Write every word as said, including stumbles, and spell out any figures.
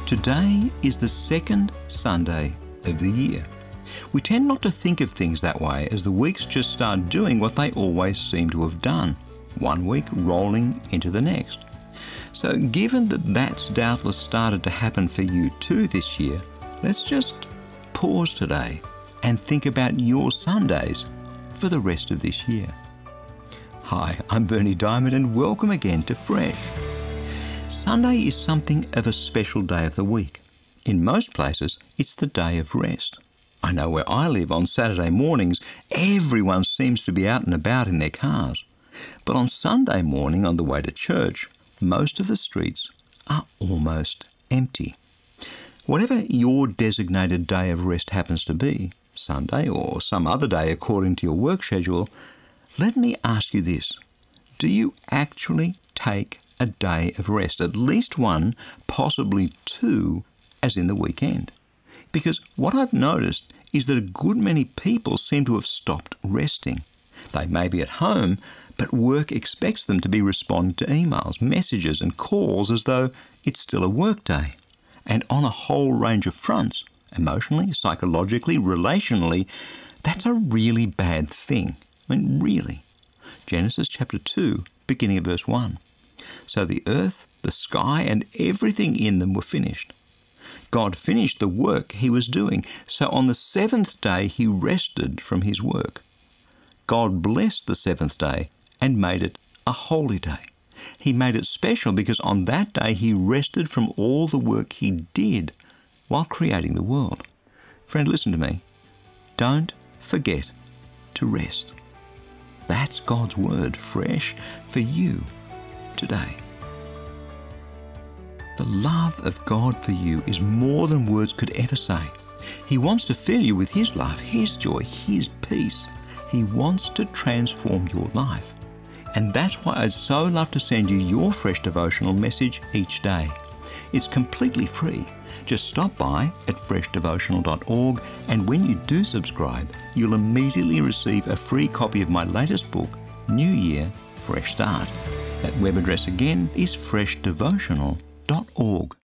Today is the second Sunday of the year. We tend not to think of things that way as the weeks just start doing what they always seem to have done, one week rolling into the next. So given that that's doubtless started to happen for you too this year, let's just pause today and think about your Sundays for the rest of this year. Hi, I'm Bernie Diamond and welcome again to Fresh. Sunday is something of a special day of the week. In most places, it's the day of rest. I know where I live on Saturday mornings, everyone seems to be out and about in their cars. But on Sunday morning on the way to church, most of the streets are almost empty. Whatever your designated day of rest happens to be, Sunday or some other day according to your work schedule, let me ask you this. Do you actually take a day of rest, at least one, possibly two, as in the weekend? Because what I've noticed is that a good many people seem to have stopped resting. They may be at home, but work expects them to be responding to emails, messages and calls as though it's still a work day. And on a whole range of fronts, emotionally, psychologically, relationally, that's a really bad thing. I mean, really. Genesis chapter two, beginning of verse one. So the earth, the sky, and everything in them were finished. God finished the work he was doing, so on the seventh day he rested from his work. God blessed the seventh day and made it a holy day. He made it special because on that day he rested from all the work he did while creating the world. Friend, listen to me. Don't forget to rest. That's God's word, fresh for you today. The love of God for you is more than words could ever say. He wants to fill you with his love, his joy, his peace. He wants to transform your life. And that's why I'd so love to send you your fresh devotional message each day. It's completely free. Just stop by at fresh devotional dot org, and when you do subscribe, you'll immediately receive a free copy of my latest book, New Year, Fresh Start. That web address again is fresh devotional dot org.